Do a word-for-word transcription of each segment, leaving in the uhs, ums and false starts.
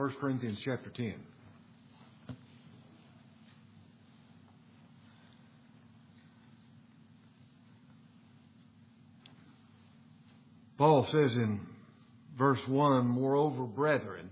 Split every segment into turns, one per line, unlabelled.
First Corinthians chapter ten. Paul says in verse one, "Moreover, brethren,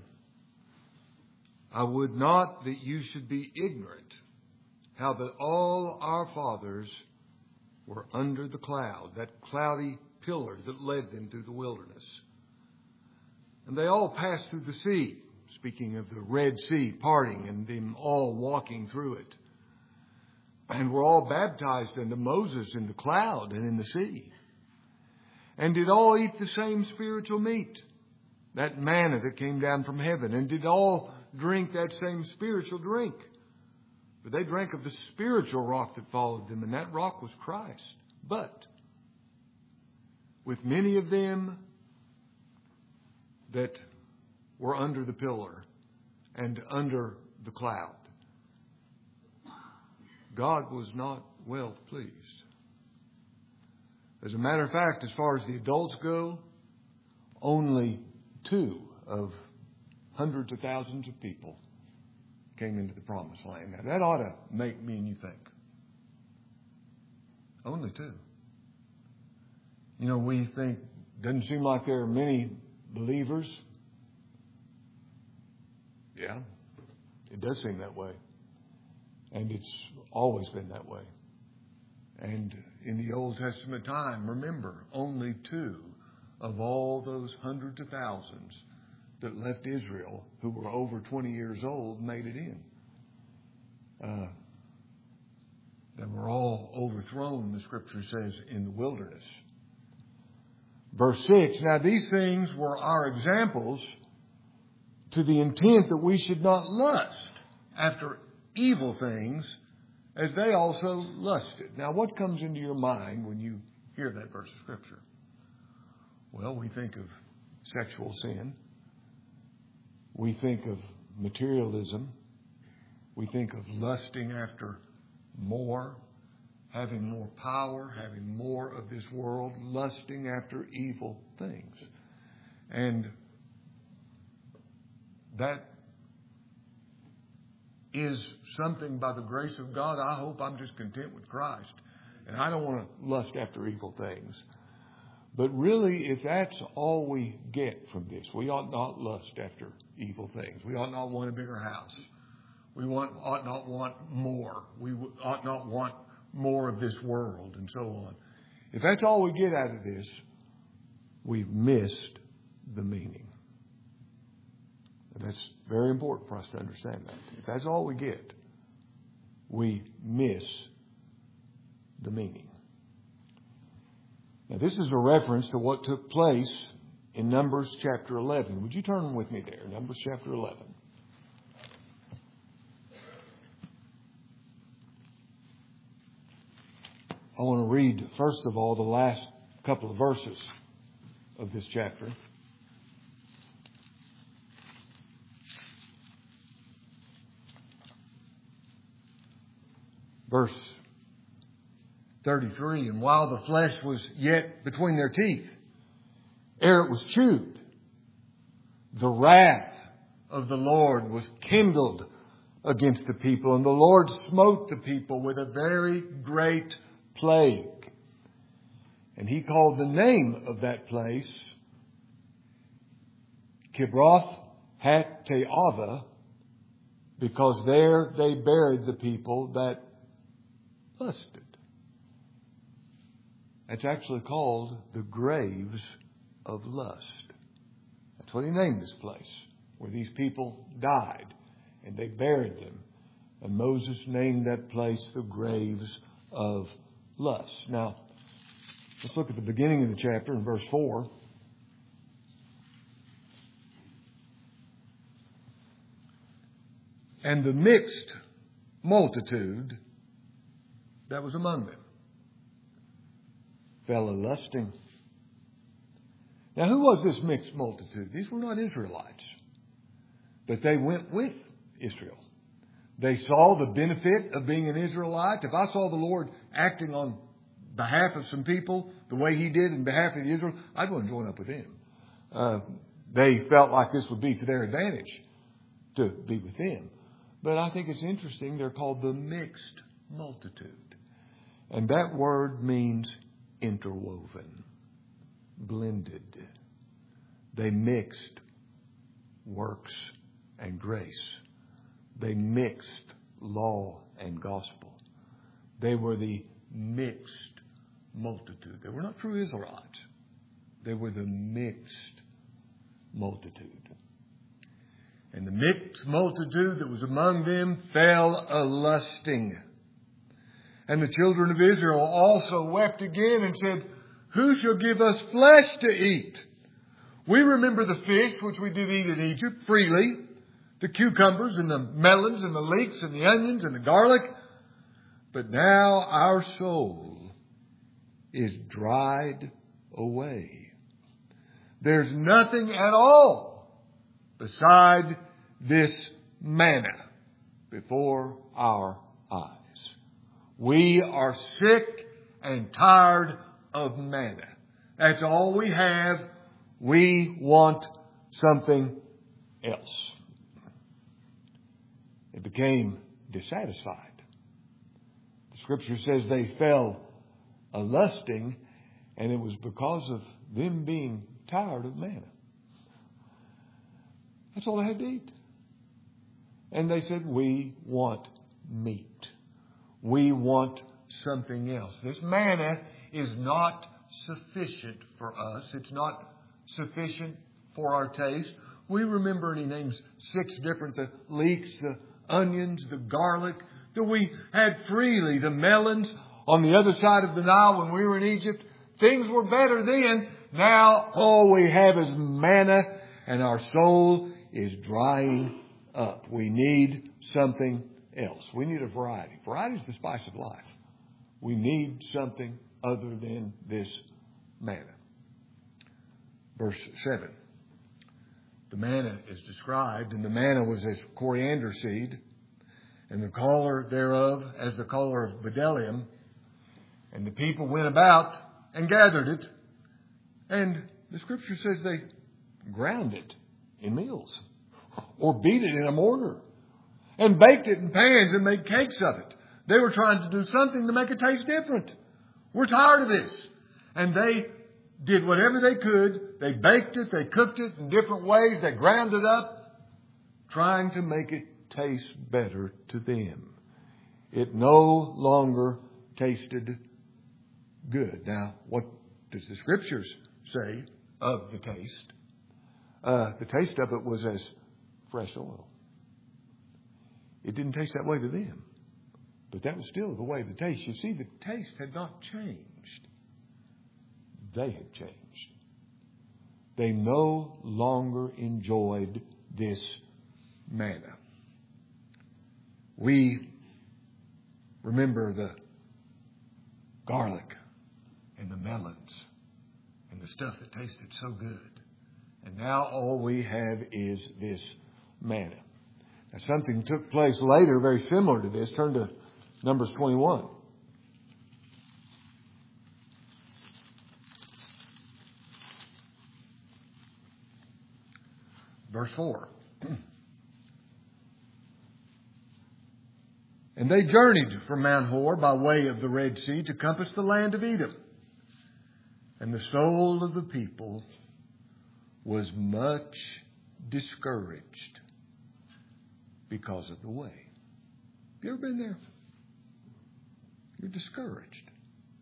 I would not that you should be ignorant how that all our fathers were under the cloud," that cloudy pillar that led them through the wilderness. "And they all passed through the sea," speaking of the Red Sea parting and them all walking through it, "and were all baptized unto Moses in the cloud and in the sea, and did all eat the same spiritual meat, that manna that came down from heaven, and did all drink that same spiritual drink. But they drank of the spiritual rock that followed them, and that rock was Christ. But with many of them that were under the pillar and under the cloud, God was not well pleased." As a matter of fact, as far as the adults go, only two of hundreds of thousands of people came into the promised land. Now, that ought to make me and you think. Only two. You know, we think, doesn't seem like there are many believers. Yeah, it does seem that way. And it's always been that way. And in the Old Testament time, remember, only two of all those hundreds of thousands that left Israel who were over twenty years old made it in. Uh, they were all overthrown, the Scripture says, in the wilderness. Verse six, "Now these things were our examples to the intent that we should not lust after evil things as they also lusted." Now, what comes into your mind when you hear that verse of Scripture? Well, we think of sexual sin. We think of materialism. We think of lusting after more, having more power, having more of this world, lusting after evil things. And that is something, by the grace of God, I hope I'm just content with Christ. And I don't want to lust after evil things. But really, if that's all we get from this, we ought not lust after evil things. We ought not want a bigger house. We want, ought not want more. We ought not want more of this world and so on. If that's all we get out of this, we've missed the meaning. And that's very important for us to understand that. If that's all we get, we miss the meaning. Now, this is a reference to what took place in Numbers chapter eleven. Would you turn with me there? Numbers chapter eleven. I want to read, first of all, the last couple of verses of this chapter. Verse thirty-three, "And while the flesh was yet between their teeth, ere it was chewed, the wrath of the Lord was kindled against the people, and the Lord smote the people with a very great plague. And he called the name of that place Kibroth Hattaavah, because there they buried the people that lusted." That's actually called the graves of lust. That's what he named this place, where these people died, and they buried them. And Moses named that place the graves of lust. Now, let's look at the beginning of the chapter in verse four. "And the mixed multitude that was among them fell a lusting." Now, who was this mixed multitude? These were not Israelites, but they went with Israel. They saw the benefit of being an Israelite. If I saw the Lord acting on behalf of some people the way he did in behalf of Israel, I'd want to join up with him. Uh, they felt like this would be to their advantage. to be with them. But I think it's interesting. They're called the mixed multitude. And that word means interwoven, blended. They mixed works and grace. They mixed law and gospel. They were the mixed multitude. They were not true Israelites. They were the mixed multitude. And the mixed multitude that was among them fell a-lusting. And the children of Israel also wept again and said, who shall give us flesh to eat? We remember the fish which we did eat in Egypt freely, the cucumbers and the melons and the leeks and the onions and the garlic. But now our soul is dried away. There's nothing at all beside this manna before our eyes. We are sick and tired of manna. That's all we have. We want something else. They became dissatisfied. The Scripture says they fell a-lusting, and it was because of them being tired of manna. That's all they had to eat. And they said, we want meat. We want something else. This manna is not sufficient for us. It's not sufficient for our taste. We remember, and he names six different, the leeks, the onions, the garlic, that we had freely, the melons on the other side of the Nile when we were in Egypt. Things were better then. Now all we have is manna, and our soul is drying up. We need something else. We need a variety. Variety is the spice of life. We need something other than this manna. Verse seven. The manna is described, and the manna was as coriander seed, and the color thereof as the color of bdellium. And the people went about and gathered it. And the Scripture says they ground it in mills, or beat it in a mortar, and baked it in pans and made cakes of it. They were trying to do something to make it taste different. We're tired of this. And they did whatever they could. They baked it. They cooked it in different ways. They ground it up, trying to make it taste better to them. It no longer tasted good. Now, what does the Scriptures say of the taste? Uh, the taste of it was as fresh oil. It didn't taste that way to them. But that was still the way the taste. You see, the taste had not changed. They had changed. They no longer enjoyed this manna. We remember the garlic and the melons and the stuff that tasted so good. And now all we have is this manna. Now something took place later very similar to this. Turn to Numbers twenty-one. Verse four. And they journeyed from Mount Hor by way of the Red Sea to compass the land of Edom. And the soul of the people was much discouraged because of the way. Have you ever been there? You're discouraged.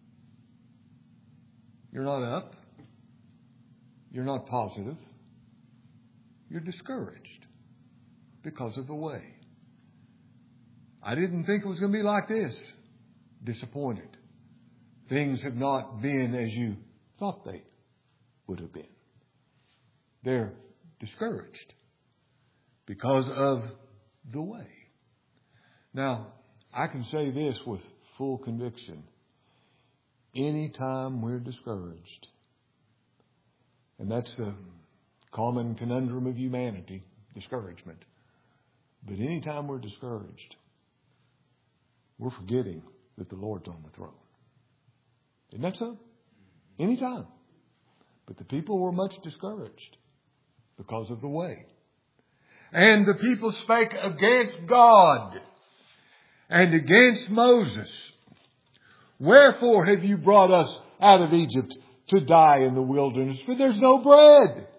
You're not up. You're not positive. You're discouraged because of the way. I didn't think it was going to be like this. Disappointed. Things have not been as you thought they would have been. They're discouraged because of the way. Now, I can say this with full conviction. Anytime we're discouraged, and that's the common conundrum of humanity, discouragement. But anytime we're discouraged, we're forgetting that the Lord's on the throne. Isn't that so? Anytime. But the people were much discouraged because of the way. And the people spake against God and against Moses. Wherefore have you brought us out of Egypt to die in the wilderness? For there's no bread,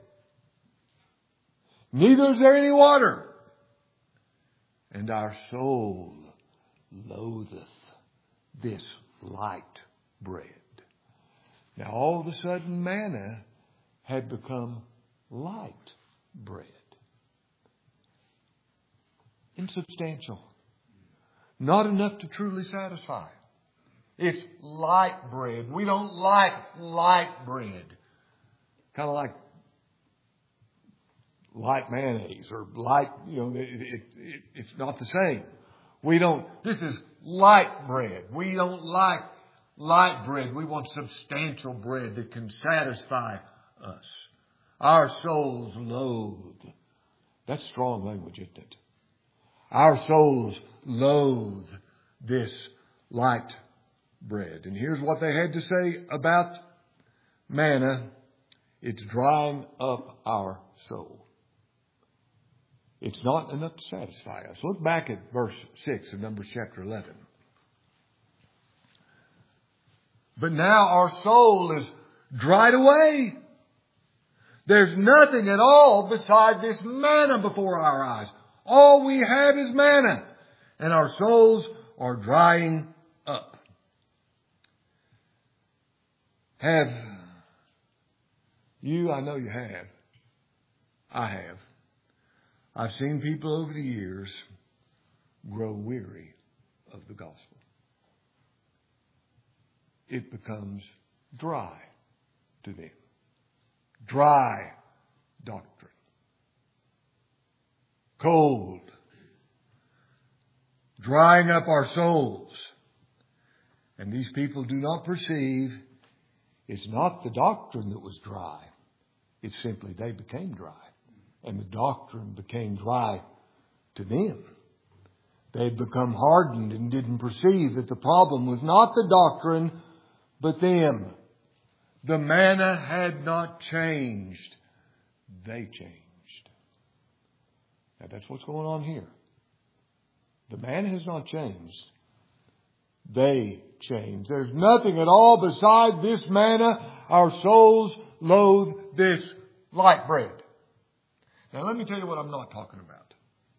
neither is there any water. And our soul loatheth this light bread. Now all of a sudden manna had become light bread. Insubstantial. Not enough to truly satisfy. It's light bread. We don't like light bread. Kind of like light mayonnaise or light, you know, it, it, it, it's not the same. We don't, this is light bread. We don't like light bread. We want substantial bread that can satisfy us. Our souls loathe. That's strong language, isn't it? Our souls loathe this light bread. And here's what they had to say about manna. It's drying up our soul. It's not enough to satisfy us. Look back at verse six of Numbers chapter eleven. But now our soul is dried away. There's nothing at all beside this manna before our eyes. All we have is manna. And our souls are drying up. Have you, I know you have. I have. I've seen people over the years grow weary of the gospel. It becomes dry to them. Dry doctrine. Cold. Drying up our souls. And these people do not perceive it's not the doctrine that was dry. It's simply they became dry. And the doctrine became dry to them. They'd become hardened and didn't perceive that the problem was not the doctrine, but them. The manna had not changed. They changed. Now that's what's going on here. The manna has not changed. They changed. There's nothing at all beside this manna. Our souls loathe this light bread. Now let me tell you what I'm not talking about.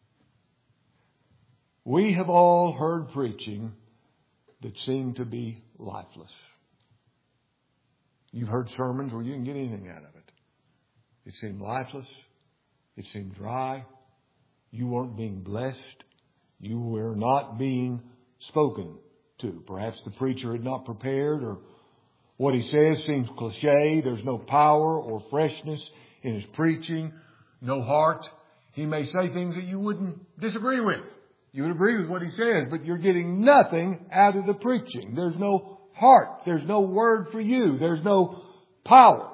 We have all heard preaching that seemed to be lifeless. You've heard sermons where you didn't get anything out of it. It seemed lifeless. It seemed dry. You weren't being blessed. You were not being spoken to. Perhaps the preacher had not prepared, or what he says seems cliche. There's no power or freshness in his preaching. No heart. He may say things that you wouldn't disagree with. You would agree with what he says, but you're getting nothing out of the preaching. There's no heart. There's no word for you. There's no power.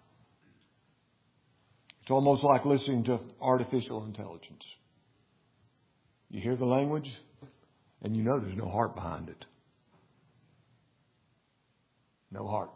It's almost like listening to artificial intelligence. You hear the language, and you know there's no heart behind it. No heart.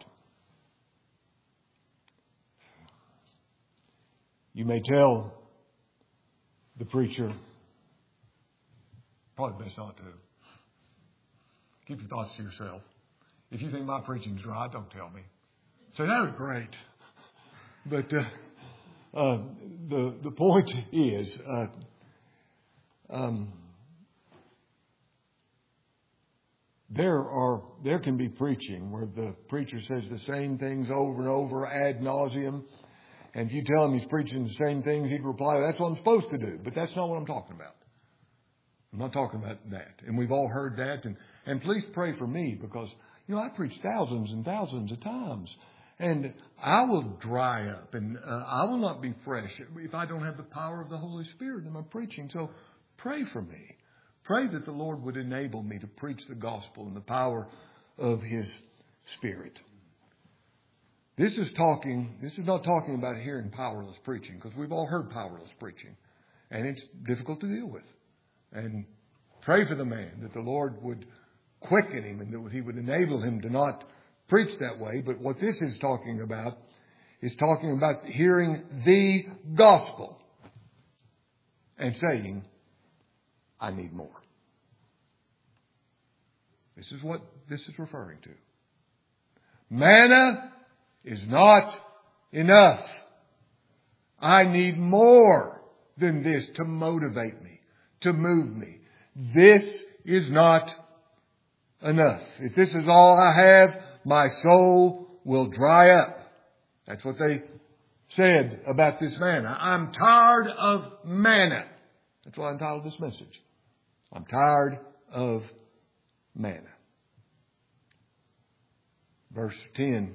You may tell the preacher, probably best not to. Keep your thoughts to yourself. If you think my preaching's dry, don't tell me. Say, that was great. But uh, uh, the the point is, uh, um, there are there can be preaching where the preacher says the same things over and over ad nauseum. And if you tell him he's preaching the same things, he'd reply, that's what I'm supposed to do. But that's not what I'm talking about. I'm not talking about that. And we've all heard that. And, and please pray for me because, you know, I preach thousands and thousands of times. And I will dry up and uh, I will not be fresh if I don't have the power of the Holy Spirit in my preaching. So pray for me. Pray that the Lord would enable me to preach the gospel in the power of His Spirit. This is talking, this is not talking about hearing powerless preaching, because we've all heard powerless preaching. And it's difficult to deal with. And pray for the man that the Lord would quicken him and that He would enable him to not preach that way. But what this is talking about is talking about hearing the gospel. and saying, I need more. This is what this is referring to. Manna is not enough. I need more than this to motivate me, to move me. This is not enough. If this is all I have, my soul will dry up. That's what they said about this manna. I'm tired of manna. That's why I entitled this message. I'm tired of manna. Verse ten.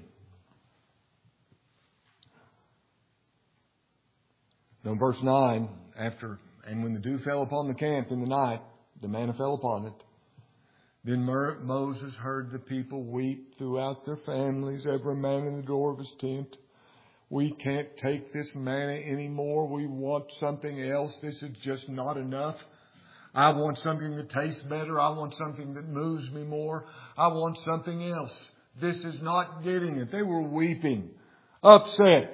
No, verse nine, after, and when the dew fell upon the camp in the night, the manna fell upon it. Then Moses heard the people weep throughout their families, every man in the door of his tent. We can't take this manna anymore. We want something else. This is just not enough. I want something that tastes better. I want something that moves me more. I want something else. This is not getting it. They were weeping, upset.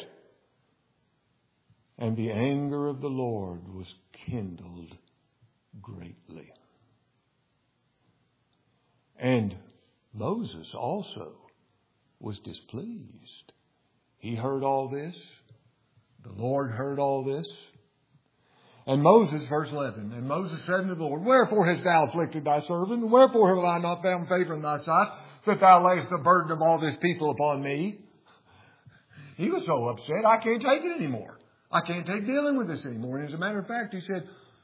And the anger of the Lord was kindled greatly. And Moses also was displeased. He heard all this. The Lord heard all this. And Moses, verse eleven, and Moses said unto the Lord, Wherefore hast thou afflicted thy servant? And wherefore have I not found favor in thy sight, that thou layest the burden of all this people upon me? He was so upset, I can't take it anymore. I can't take dealing with this anymore. And as a matter of fact, he said,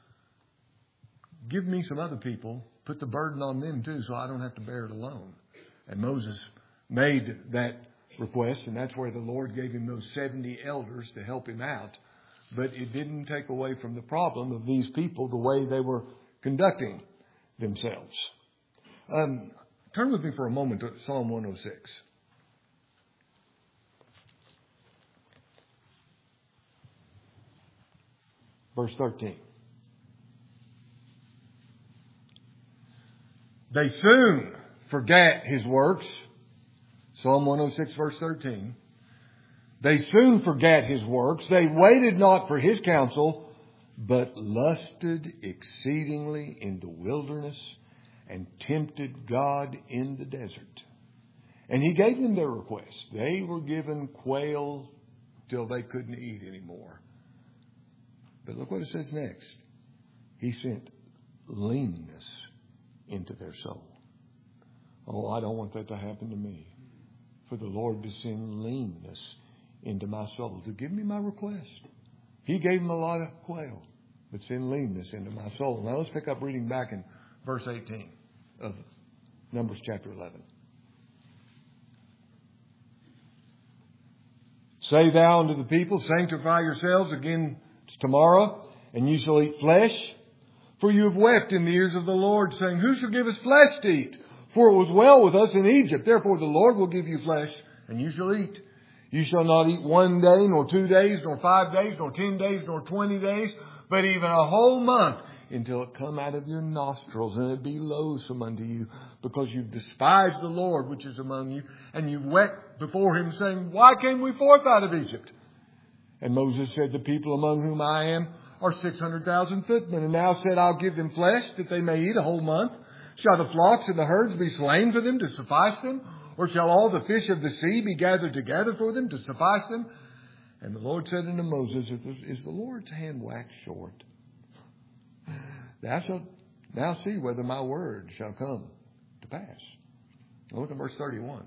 give me some other people, put the burden on them too, so I don't have to bear it alone. And Moses made that request, and that's where the Lord gave him those seventy elders to help him out. But it didn't take away from the problem of these people, the way they were conducting themselves. Um, turn with me for a moment to Psalm one oh six. Verse thirteen. They soon forgat his works. Psalm one oh six verse thirteen. They soon forgat his works. They waited not for his counsel, but lusted exceedingly in the wilderness and tempted God in the desert. And he gave them their request. They were given quail till they couldn't eat anymore. But look what it says next. He sent leanness into their soul. Oh, I don't want that to happen to me. For the Lord to send leanness into my soul, to give me my request. He gave him a lot of quail, but send leanness into my soul. Now let's pick up reading back in verse eighteen of Numbers chapter eleven. Say thou unto the people, sanctify yourselves again tomorrow, and you shall eat flesh. For you have wept in the ears of the Lord, saying, Who shall give us flesh to eat? For it was well with us in Egypt. Therefore the Lord will give you flesh, and you shall eat. You shall not eat one day, nor two days, nor five days, nor ten days, nor twenty days, but even a whole month, until it come out of your nostrils, and it be loathsome unto you, because you despise the Lord which is among you, and you wept before him, saying, Why came we forth out of Egypt? And Moses said, The people among whom I am are six hundred thousand footmen. And thou said, I'll give them flesh, that they may eat a whole month. Shall the flocks and the herds be slain for them to suffice them? Or shall all the fish of the sea be gathered together for them to suffice them? And the Lord said unto Moses, Is the Lord's hand waxed short? Thou shalt now see whether my word shall come to pass. Now look at verse thirty-one.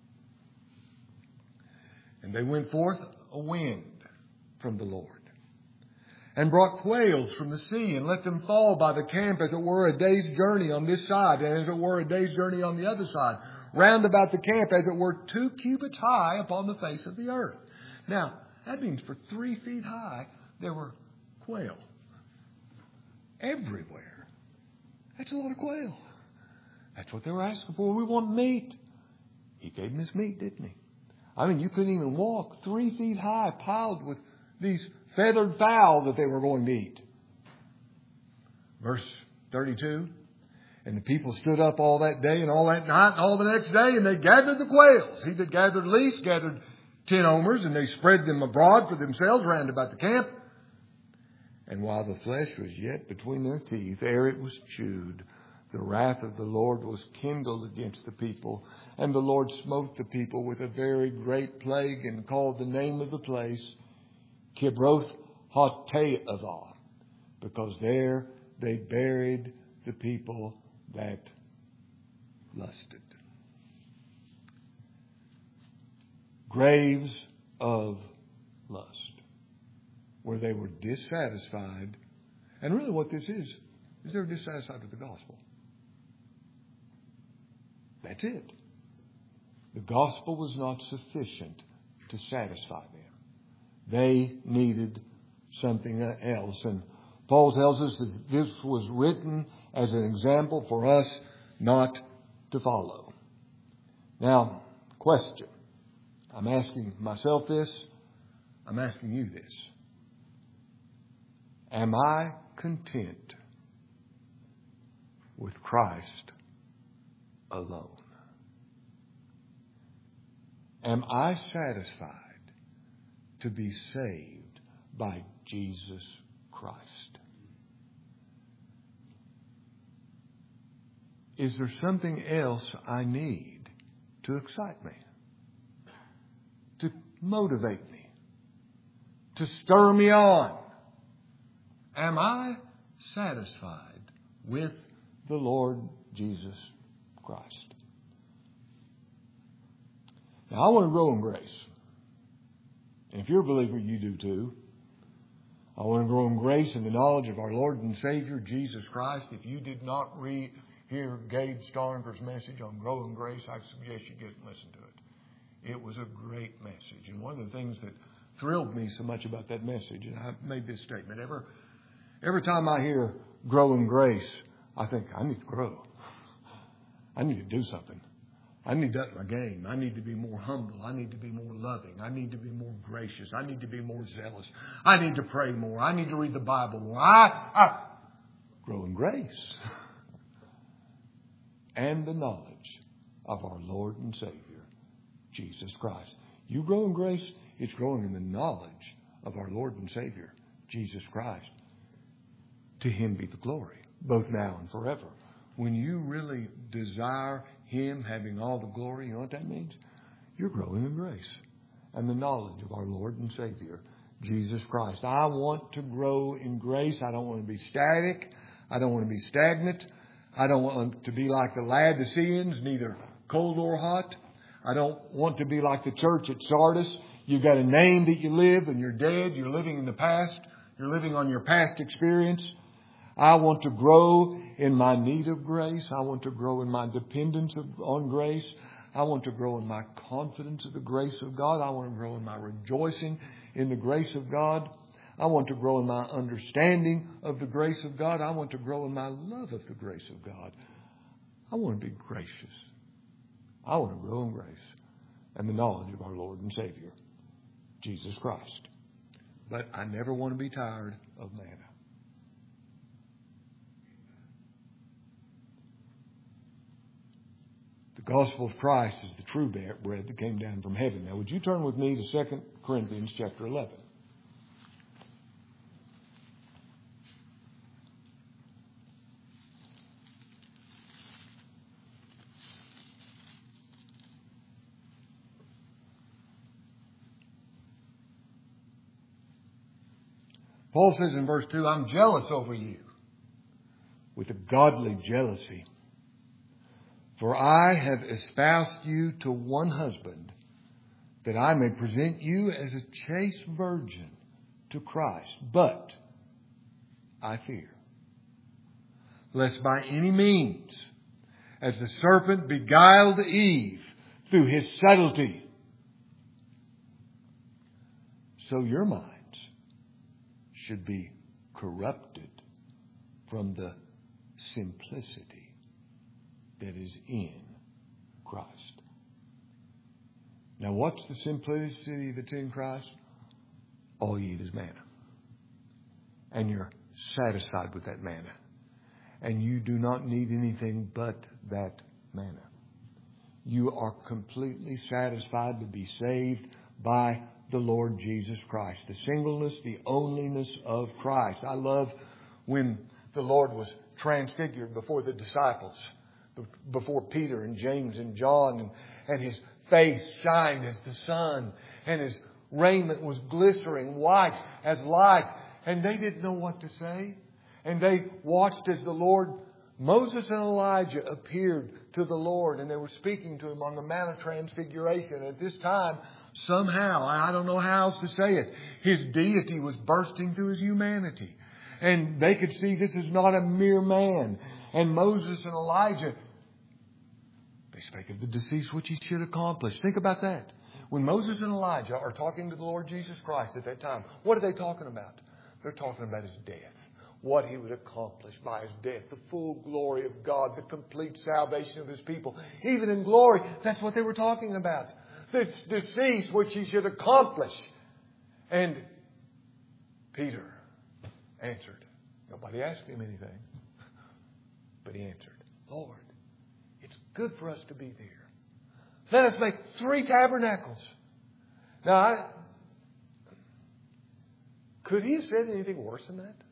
And they went forth a wind from the Lord, and brought quails from the sea, and let them fall by the camp, as it were a day's journey on this side, and as it were a day's journey on the other side, round about the camp, as it were two cubits high upon the face of the earth. Now, that means for three feet high, there were quail everywhere. That's a lot of quail. That's what they were asking for. We want meat. He gave them his meat, didn't he? I mean, you couldn't even walk three feet high, piled with these feathered fowl that they were going to eat. Verse thirty-two. And the people stood up all that day and all that night and all the next day, and they gathered the quails. He that gathered least gathered ten omers, and they spread them abroad for themselves round about the camp. And while the flesh was yet between their teeth, ere it was chewed, the wrath of the Lord was kindled against the people. And the Lord smote the people with a very great plague, and called the name of the place Kibroth Hattaavah, because there they buried the people that lusted. Graves of lust, where they were dissatisfied. And really what this is, is they're dissatisfied with the gospel. That's it. The gospel was not sufficient to satisfy them. They needed something else. And Paul tells us that this was written as an example for us not to follow. Now, question. I'm asking myself this. I'm asking you this. Am I content with Christ alone? Am I satisfied to be saved by Jesus Christ? Is there something else I need to excite me, to motivate me, to stir me on? Am I satisfied with the Lord Jesus Christ? Now, I want to grow in grace. And if you're a believer, you do too. I want to grow in grace and the knowledge of our Lord and Savior, Jesus Christ. If you did not read, hear Gabe Starner's message on growing grace, I suggest you get and listen to it. It was a great message. And one of the things that thrilled me so much about that message, and I made this statement, every, every time I hear grow in grace, I think, I need to grow. I need to do something. I need to up my game. I need to be more humble. I need to be more loving. I need to be more gracious. I need to be more zealous. I need to pray more. I need to read the Bible more. I, I grow in grace and the knowledge of our Lord and Savior, Jesus Christ. You grow in grace, it's growing in the knowledge of our Lord and Savior, Jesus Christ. To Him be the glory, both now and forever. When you really desire Him having all the glory, you know what that means? You're growing in grace and the knowledge of our Lord and Savior, Jesus Christ. I want to grow in grace. I don't want to be static. I don't want to be stagnant. I don't want to be like the Laodiceans, neither cold or hot. I don't want to be like the church at Sardis. You've got a name that you live and you're dead. You're living in the past. You're living on your past experience. I want to grow in my need of grace. I want to grow in my dependence of, on grace. I want to grow in my confidence of the grace of God. I want to grow in my rejoicing in the grace of God. I want to grow in my understanding of the grace of God. I want to grow in my love of the grace of God. I want to be gracious. I want to grow in grace and the knowledge of our Lord and Savior, Jesus Christ. But I never want to be tired of manna. The gospel of Christ is the true bread that came down from heaven. Now, would you turn with me to Second Corinthians chapter eleven? Paul says in verse two, I'm jealous over you with a godly jealousy. For I have espoused you to one husband, that I may present you as a chaste virgin to Christ. But I fear, lest by any means, as the serpent beguiled Eve through his subtlety, so your minds should be corrupted from the simplicity that is in Christ. Now, what's the simplicity that's in Christ? All you eat is manna. And you're satisfied with that manna. And you do not need anything but that manna. You are completely satisfied to be saved by the Lord Jesus Christ. The singleness, the onlyness of Christ. I love when the Lord was transfigured before the disciples, before Peter and James and John, and, and His face shined as the sun, and His raiment was glittering white as light, and they didn't know what to say. And they watched as the Lord, Moses and Elijah appeared to the Lord, and they were speaking to Him on the Mount of Transfiguration. At this time, somehow, I don't know how else to say it, His deity was bursting through His humanity. And they could see this is not a mere man. And Moses and Elijah, they spake of the decease which He should accomplish. Think about that. When Moses and Elijah are talking to the Lord Jesus Christ at that time, what are they talking about? They're talking about His death. What He would accomplish by His death. The full glory of God. The complete salvation of His people. Even in glory, that's what they were talking about. This decease which He should accomplish. And Peter answered. Nobody asked Him anything. But he answered, Lord, it's good for us to be there. Let us make three tabernacles. Now, I, could He have said anything worse than that?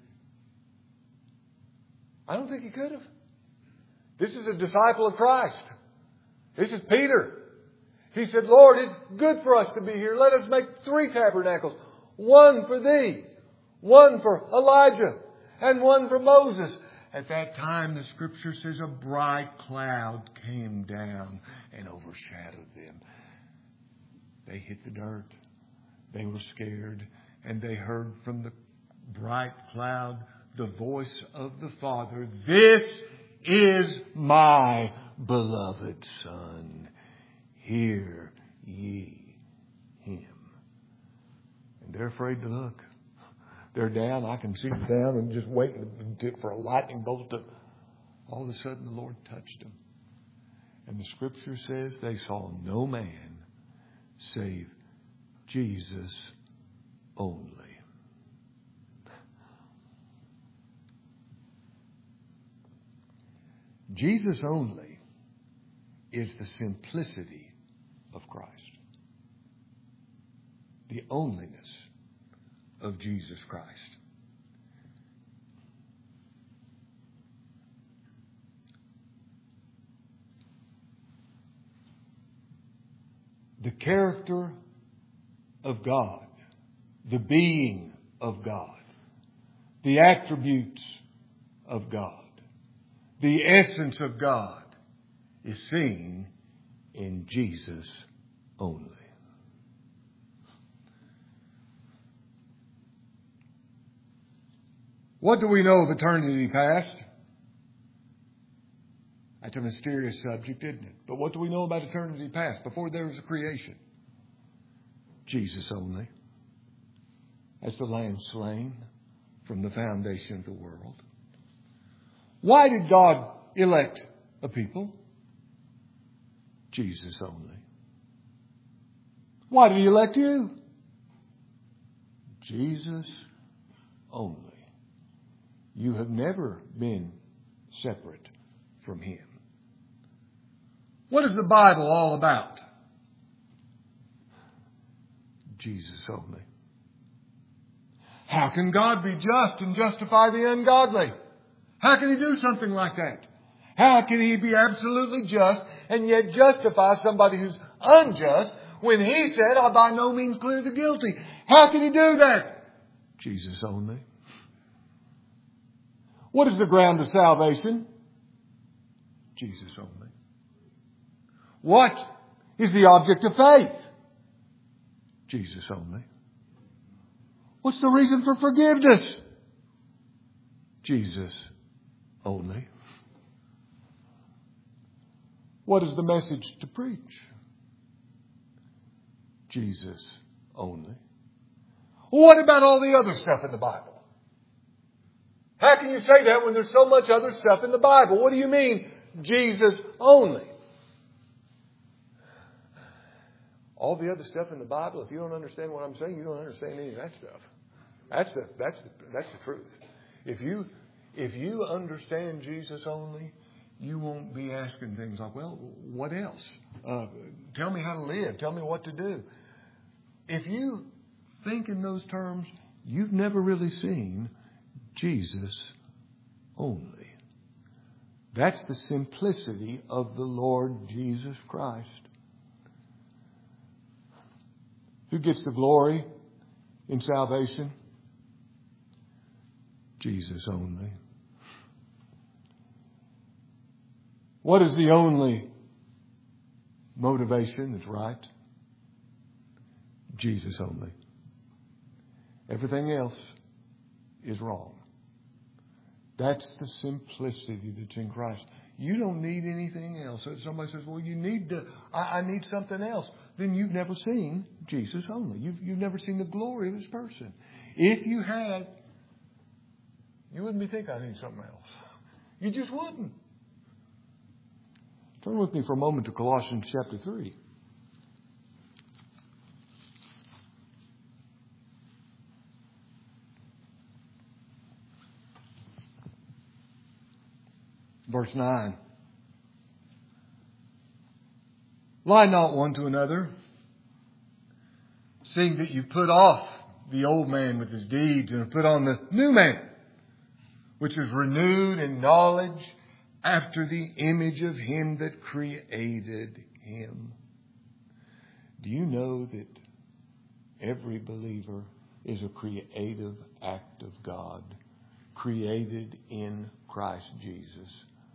I don't think He could have. This is a disciple of Christ. This is Peter. He said, Lord, it's good for us to be here. Let us make three tabernacles. One for Thee, one for Elijah, and one for Moses. At that time, the Scripture says a bright cloud came down and overshadowed them. They hit the dirt. They were scared. And they heard from the bright cloud the voice of the Father, This is my beloved Son. Hear ye Him. And they're afraid to look. They're down. I can see them down and just waiting for a lightning bolt to... All of a sudden the Lord touched them. And the Scripture says they saw no man save Jesus only. Jesus only is the simplicity of Christ. The onlyness of Jesus Christ. The character of God, the being of God, the attributes of God, the essence of God is seen in Jesus only. What do we know of eternity past? That's a mysterious subject, isn't it? But what do we know about eternity past? Before there was a creation. Jesus only. As the Lamb slain from the foundation of the world. Why did God elect a people? Jesus only. Why did He elect you? Jesus only. You have never been separate from Him. What is the Bible all about? Jesus only. How can God be just and justify the ungodly? How can He do something like that? How can He be absolutely just and yet justify somebody who's unjust when He said, I by no means clear the guilty? How can He do that? Jesus only. What is the ground of salvation? Jesus only. What is the object of faith? Jesus only. What's the reason for forgiveness? Jesus only. What is the message to preach? Jesus only. What about all the other stuff in the Bible? How can you say that when there's so much other stuff in the Bible? What do you mean, Jesus only? All the other stuff in the Bible, if you don't understand what I'm saying, you don't understand any of that stuff. That's the, that's the, that's the truth. If you, if you understand Jesus only, you won't be asking things like, well, what else? Uh, tell me how to live. Tell me what to do. if you think in those terms, you've never really seen Jesus only. That's the simplicity of the Lord Jesus Christ. Who gets the glory in salvation? Jesus only. What is the only motivation that's right? Jesus only. Everything else is wrong. That's the simplicity that's in Christ. You don't need anything else. So somebody says, well, you need to, I, I need something else. Then you've never seen Jesus only. You've, you've never seen the glory of His person. If you had, you wouldn't be thinking, I need something else. You just wouldn't. Turn with me for a moment to Colossians chapter three. Verse nine. Lie not one to another, seeing that you put off the old man with his deeds and put on the new man, which is renewed in knowledge after the image of Him that created him. Do you know that every believer is a creative act of God, created in Christ Jesus?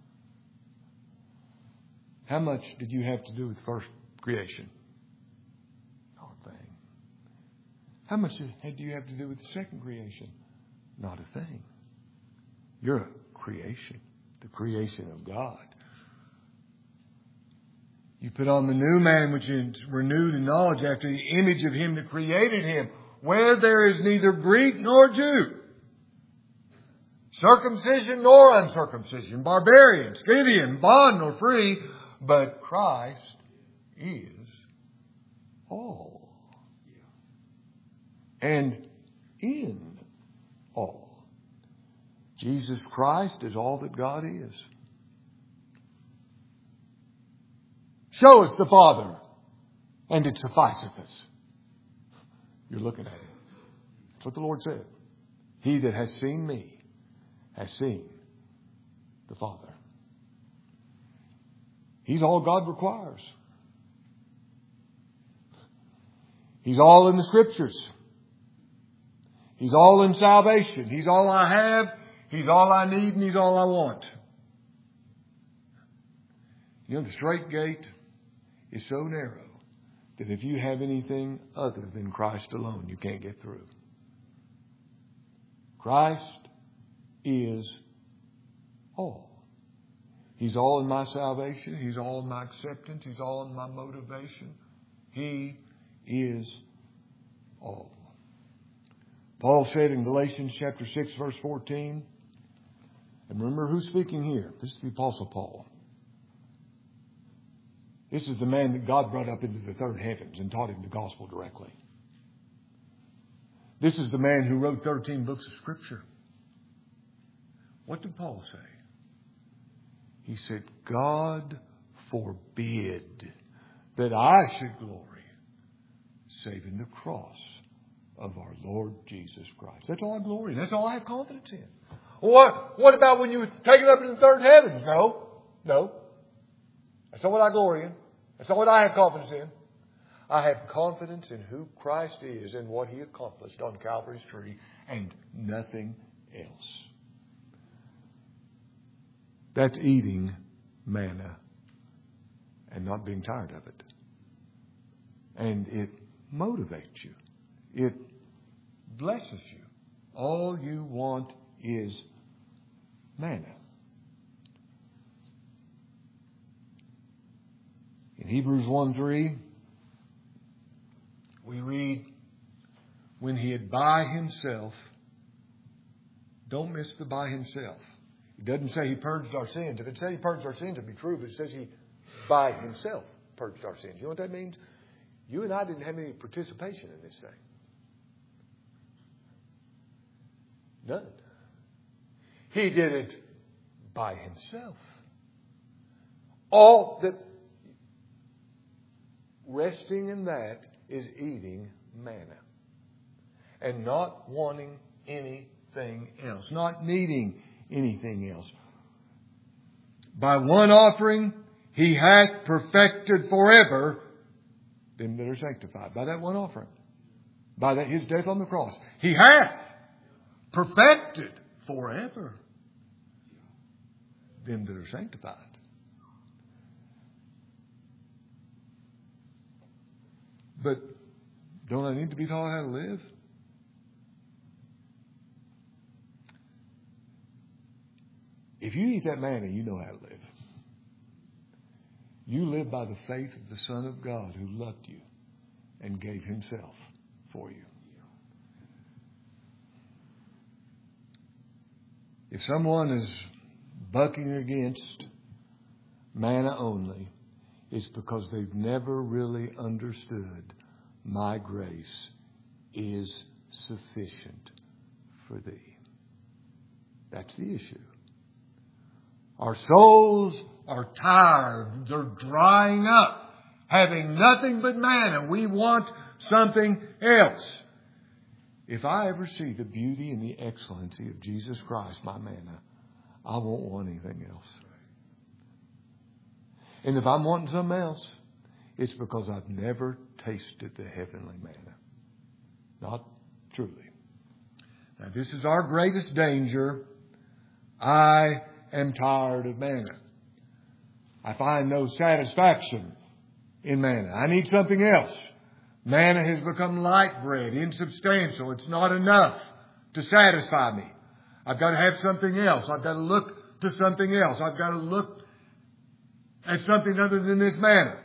How much did you have to do with first creation? Not a thing. How much did you have to do with the second creation? Not a thing. You're a creation, the creation of God. You put on the new man, which is renewed in knowledge after the image of Him that created him, where there is neither Greek nor Jew, circumcision nor uncircumcision, barbarian, Scythian, bond nor free, but Christ is all. And in all. Jesus Christ is all that God is. Show us the Father, and it sufficeth us. You're looking at it. That's what the Lord said. He that has seen me has seen the Father. He's all God requires. He's all in the Scriptures. He's all in salvation. He's all I have. He's all I need, and He's all I want. You know, the straight gate is so narrow that if you have anything other than Christ alone, you can't get through. Christ is all. He's all in my salvation. He's all in my acceptance. He's all in my motivation. He is all. Paul said in Galatians chapter six, verse fourteen, and remember who's speaking here. This is the Apostle Paul. This is the man that God brought up into the third heavens and taught him the gospel directly. This is the man who wrote thirteen books of Scripture. What did Paul say? He said, God forbid that I should glory save in the cross of our Lord Jesus Christ. That's all I glory in. That's all I have confidence in. What, what about when you were taken up in the third heavens? No, no. That's not what I glory in. That's not what I have confidence in. I have confidence in who Christ is and what He accomplished on Calvary's tree and nothing else. That's eating manna and not being tired of it. And it motivates you. It blesses you. All you want is manna. In Hebrews one three, we read, when He had by Himself, don't miss the by Himself. It doesn't say He purged our sins. If it said He purged our sins, it'd be true. But it says He by Himself purged our sins. You know what that means? You and I didn't have any participation in this thing. None. He did it by Himself. All that resting in that is eating manna. And not wanting anything else. Not needing anything else. By one offering, He hath perfected forever them that are sanctified. By that one offering. By that His death on the cross. He hath perfected forever them that are sanctified. But don't I need to be taught how to live? If you eat that manna, you know how to live. You live by the faith of the Son of God who loved you and gave Himself for you. If someone is bucking against manna only, it's because they've never really understood my grace is sufficient for thee. That's the issue. Our souls are tired. They're drying up, having nothing but manna. We want something else. If I ever see the beauty and the excellency of Jesus Christ, my manna, I won't want anything else. And if I'm wanting something else, it's because I've never tasted the heavenly manna. Not truly. Now, this is our greatest danger. I am tired of manna. I find no satisfaction in manna. I need something else. Manna has become light bread, insubstantial. It's not enough to satisfy me. I've got to have something else. I've got to look to something else. I've got to look at something other than this manna.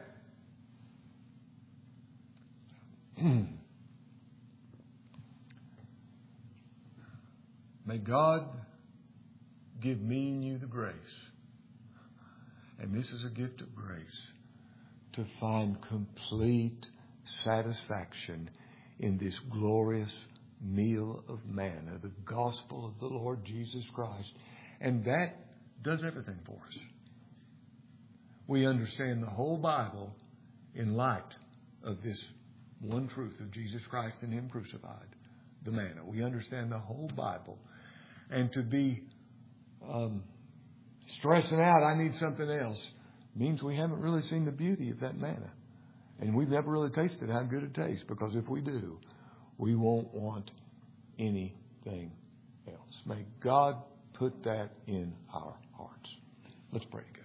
May God give me and you the grace, and this is a gift of grace, to find complete satisfaction in this glorious meal of manna, the gospel of the Lord Jesus Christ. And that does everything for us. We understand the whole Bible in light of this one truth of Jesus Christ and Him crucified, the manna. We understand the whole Bible. And to be um, stressing out, I need something else, means we haven't really seen the beauty of that manna. And we've never really tasted how good it tastes, because if we do, we won't want anything else. May God put that in our hearts. Let's pray together.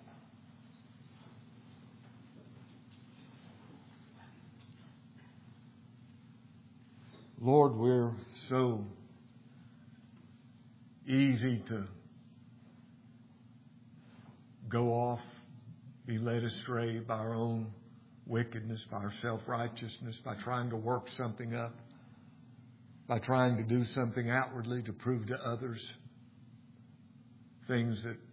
Lord, we're so easy to go off, be led astray by our own wickedness, by our self-righteousness, by trying to work something up, by trying to do something outwardly to prove to others things that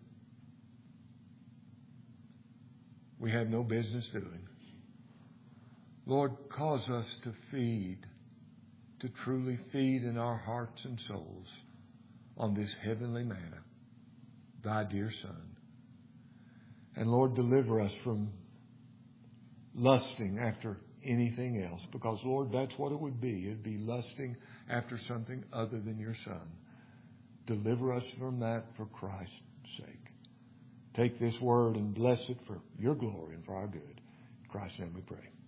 we have no business doing. Lord, cause us to feed, to truly feed in our hearts and souls on this heavenly manna, Thy dear Son. And Lord, deliver us from lusting after anything else, because Lord, that's what it would be. It'd be lusting after something other than your Son. Deliver us from that for Christ's sake. Take this word and bless it for your glory and for our good. In Christ's name we pray.